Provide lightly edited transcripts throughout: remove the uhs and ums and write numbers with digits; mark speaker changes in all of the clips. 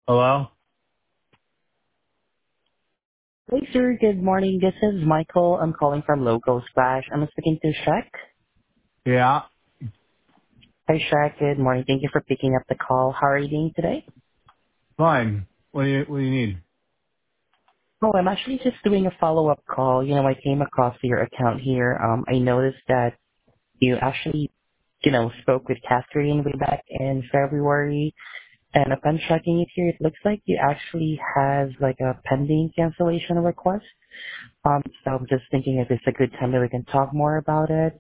Speaker 1: Hello?
Speaker 2: Hey, sir. Good morning. This is Michael. I'm calling from Local Splash. I'm speaking to Shaq.
Speaker 1: Yeah,
Speaker 2: Hi, Shaq. Good morning. Thank you for picking up the call. How are you doing today?
Speaker 1: fine. What do you need?
Speaker 2: Oh, I'm actually just doing a follow-up call. I came across your account here. I noticed that you actually, spoke with Catherine way back in February. And upon checking it here, it looks like you actually has like a pending cancellation request. So I'm just thinking if it's a good time that we can talk more about it.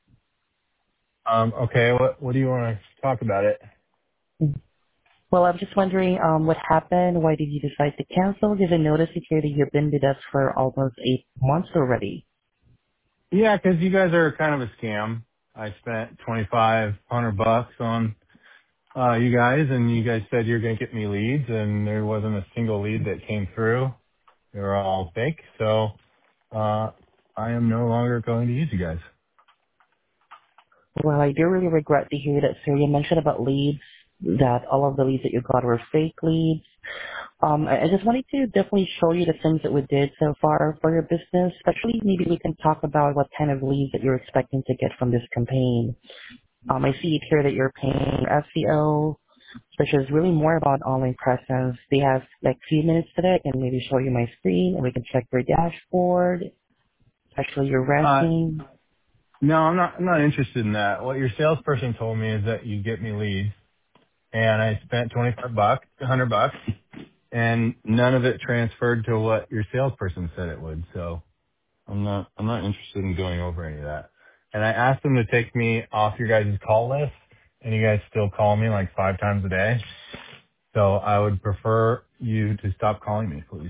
Speaker 1: Okay, what do you want to talk about it?
Speaker 2: Well, I'm just wondering what happened. Why did you decide to cancel? Because I noticed here that you've been with us for almost 8 months already.
Speaker 1: Yeah, 'cause you guys are kind of a scam. I spent $2,500 on you guys, and you guys said you're going to get me leads, and there wasn't a single lead that came through. They were all fake. So uh, I am no longer going to use you guys.
Speaker 2: Well, I do really regret to hear that, sir. You mentioned about leads, that all of the leads that you got were fake leads. I just wanted to definitely show you the things that we did so far for your business, especially maybe we can talk about what kind of leads that you're expecting to get from this campaign. I see it here that you're paying SEO, which is really more about online presence. They have like few minutes today. I can maybe show you my screen and we can check your dashboard, actually your
Speaker 1: Uh,
Speaker 2: ranking.
Speaker 1: no, I'm not interested in that. What your salesperson told me is that you get me leads, and I spent 25 bucks, $100, and none of it transferred to what your salesperson said it would. So I'm not interested in going over any of that. And I asked them to take me off your guys' call list, and you guys still call me like 5 times a day. So I would prefer you to stop calling me, please.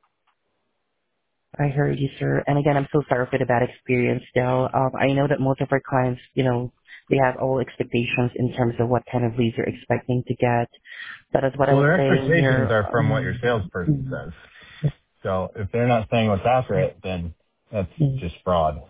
Speaker 2: I heard you, sir. And again, I'm so sorry for the bad experience though. I know that most of our clients, they have all expectations in terms of what kind of leads you're expecting to get. That is what I
Speaker 1: Well,
Speaker 2: was
Speaker 1: their
Speaker 2: saying
Speaker 1: expectations
Speaker 2: here.
Speaker 1: are from what your salesperson says. So if they're not saying what's accurate, then that's just fraud.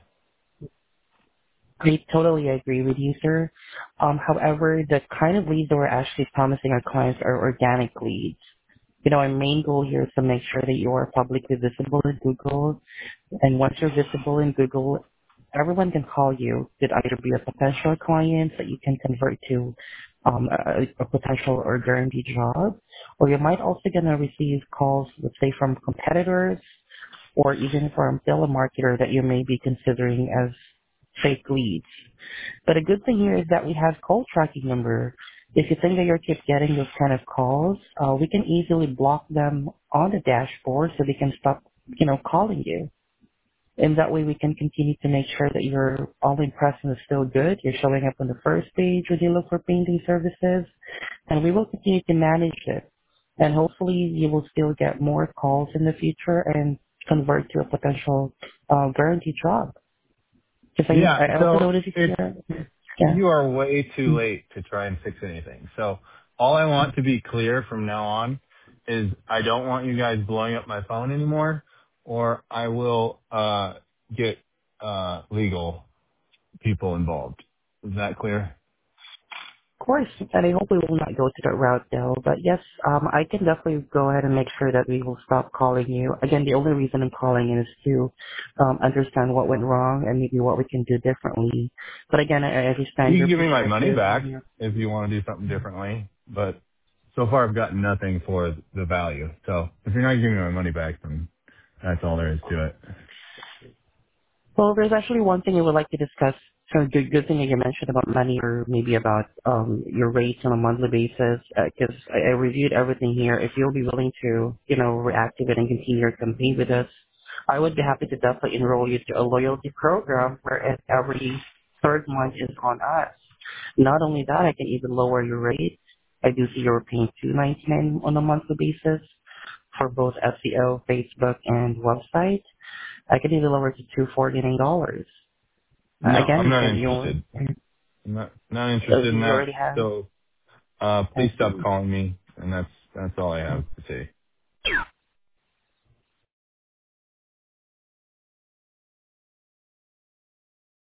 Speaker 2: I totally agree with you, sir. However, the kind of leads that we're actually promising our clients are organic leads. Our main goal here is to make sure that you are publicly visible in Google. And once you're visible in Google, everyone can call you. It either be a potential client that you can convert to a potential or guaranteed job, or you might also gonna receive calls, let's say from competitors, or even from telemarketer that you may be considering as fake leads. But a good thing here is that we have call tracking number. If you think that you keep getting those kind of calls, we can easily block them on the dashboard so they can stop, calling you. And that way we can continue to make sure that your all-in presence is still good. You're showing up on the first page when you look for painting services. And we will continue to manage it. And hopefully you will still get more calls in the future and convert to a potential guaranteed job. Because
Speaker 1: Yeah.
Speaker 2: I also
Speaker 1: So
Speaker 2: noticed
Speaker 1: it's
Speaker 2: here, yeah.
Speaker 1: you are way too late to try and fix anything. So all I want to be clear from now on is I don't want you guys blowing up my phone anymore, or I will get legal people involved. Is that clear?
Speaker 2: Of course, and I hope we will not go to that route though. But yes, I can definitely go ahead and make sure that we will stop calling you. Again, the only reason I'm calling is to understand what went wrong and maybe what we can do differently. But again, I understand
Speaker 1: You
Speaker 2: your
Speaker 1: can give me my money
Speaker 2: perspective.
Speaker 1: back if you want to do something differently, but so far I've gotten nothing for the value. So if you're not giving me my money back, then that's all there is to it.
Speaker 2: Well, there's actually one thing I would like to discuss. So good thing that you mentioned about money or maybe about your rates on a monthly basis, because I reviewed everything here. If you'll be willing to, reactivate and continue your campaign with us, I would be happy to definitely enroll you to a loyalty program where every third month is on us. Not only that, I can even lower your rate. I do see you're paying $2.99 on a monthly basis for both SEO, Facebook, and website. I could even lower it to $249.
Speaker 1: No, I'm
Speaker 2: Again,
Speaker 1: not
Speaker 2: since you
Speaker 1: interested. I'm not interested in
Speaker 2: you
Speaker 1: that.
Speaker 2: already have.
Speaker 1: So
Speaker 2: I
Speaker 1: please stop
Speaker 2: see.
Speaker 1: calling me, and that's all I have to say.